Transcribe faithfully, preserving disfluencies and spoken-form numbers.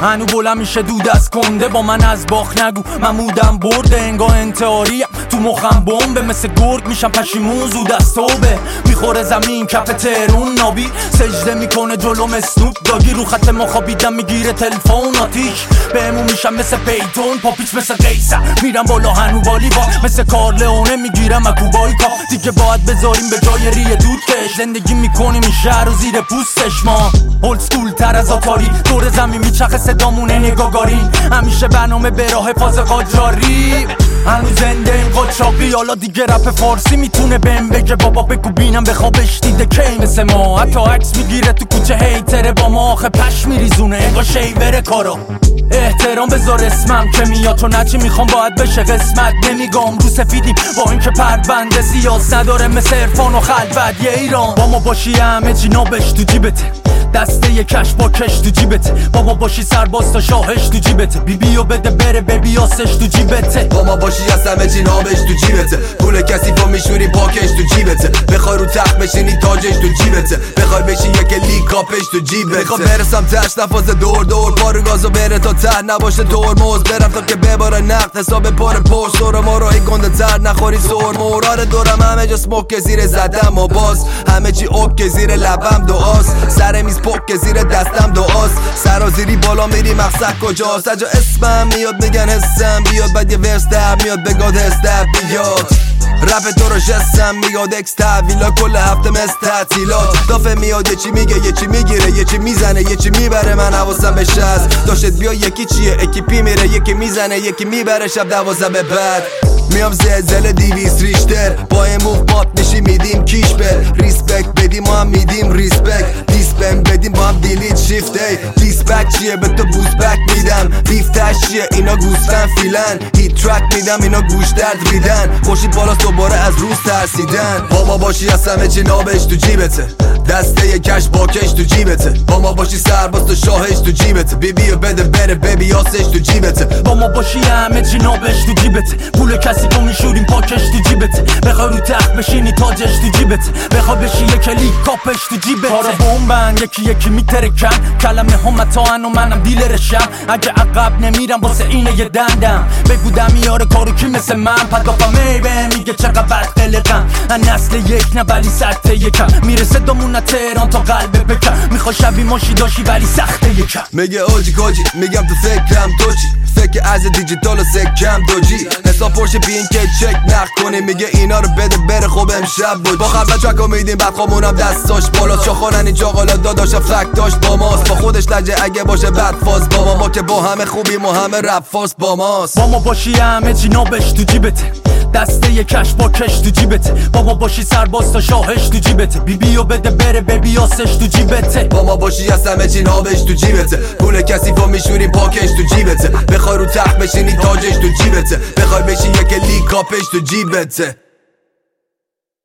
هنو بلند میشه دود از کنده با من از باخ نگو من مودم برده انگاه انتحاریم تو مخم بمبه مثل گرگ میشم پشیمون زود از توبه میخوره زمین کف تهرون نابی سجده میکنه جلوم اسنوپ داگی رو خط مخابیدم میگیره تلفون آتیش بهمون میشم مثل پیتون پاپیچ مثل قیصر میرم بالا هنو والی با مثل کارلئونه میگیرم اکوبای کا دیگه باید بذاریم به جای ریه دود کش زندگی میکنیم این شهر و زیر پوستش ما اولد سکول تر از آتاری دور زمین میچخه صدامونه نگاگارین همیشه برنامه به راه فاز قاجاری هنو زنده این قاچاقی حالا دیگه رپ فارسی میتونه بهم بگه بابا بگو بینم بخوابش دیده کی مثل ما حتی عکس میگیره تو کوچه هیتره با ما آخه پش میریزونه انگار شیوره کارا احترام بذار اسمم که میاد تو نچی میخوام باید بشه قسمت نمیگم رو سفیدیم با اینکه پرونده سیاس نداره مثل عرفان و خلوت یه ایران با ما باشی همه چی نابش تو جیبته دسته یه کش با کش تو جیبته با ما باشی سرباز تا شاهش تو جیبته بی بیو بده بره ببی آسش تو جیبته با ما باشی از همه چی نابش تو جیبته پول کسی با میشوری پاکش تو جیبته بخوای رو تخت بشینی تاجش تو جیبته بخوای بشی یک لیگ کاپش تو جیبته میخوام برسم تش نفاز دور دور پارو گازو بره تا ته نباشه ترمز برم تا که بباره نقد حساب پر پشت دور ما راهی گنده تر نخوری سر مورار دورم همه جا سموک زیر زدم و باز همه چی اوک زیر لبم دعاست سر میز پک زیر دستم دعاست سرازیری بالا میری مقصد کجاست اجا اسمم میاد میگن حسم بیاد بعد یه ورس در میاد بگاد هست در بیاد رپ تو رو جسم میگاد اکس تحویلا کل هفته مثل تعطیلات دافه میاد یه چی میگه یه چی میگیره یه چی میزنه یه چی میبره من حواسم بهش هست داشت بیا یکی چیه اکیپی میره یکی میزنه یکی میبره شب دوازده به بعد میام زلزله دیویس ریشتر با این موف مات میشی میدیم کیش بر ریسپکت بدیم ما هم میدیم ریسپکت دیسپن بدیم با هم دیلیت شیفت ای دیسپک چیه به تو بوز بک میدم بیفتش چیه اینا گوستن فیلن هیت ترک میدم اینا گوش درد ریدن خوشید بالا دوباره از روز ترسیدن با ما باشی از همه چی نابش تو جیبته دسته یه کش با کش تو جیبته با ما باشی سرباز تو شاهش تو جیبته بی بیو بده بره ببی آسش تو جیبته با ما باشی همه چی نابش تو جیبته پول کسی تو میشوریم پاکش تو جیبته بخوای رو تخت بشینی تاجش تو جیبته بخوای بشی یه کلی کاپش تو جیبته کارا بومبن یکی یکی میترکن کلمه هم متاعن و منم دیلرشم اگه عقب نمیرم واسه اینه یه دندم بگو دمیاره کارو کی مثل من پدافم میبه میگه چقدر بد قلقم نسل یک نه ولی سطح یکم میرسه دامون تهران تا قلب بکن میخوای شبی ماشی داشی ولی سخته یکم میگه اوجی کاجی میگم تو فکرم تو چی فکر از دیجیتال و سکم دوجی حساب پرشه بین که چک نخ کنی میگه اینا رو بده بره خوب امشب بود با خبر چکا میدیم بعد خامونم دستاش بالا چاخانن اینجا قالا داداشا فک داشت با ماست با خودش لجه اگه باشه بد فاز با ما ما که با همه خوبیم و همه رپ فاز با ماست با ما باشی همه چی نابش تو جیبته دسته یه کش با کش تو جیبته با ما باشی سرباز تا شاهش تو جیبته بی بیو بده بره ببی آسش تو جیبته با ما باشی از همه چی نابش تو جیبته پول کسی با میشوری پاکش تو جیبته بخوای رو تخت بشینی تاجش تو جیبته بخوای بشی یک لیگ کاپش تو جیبته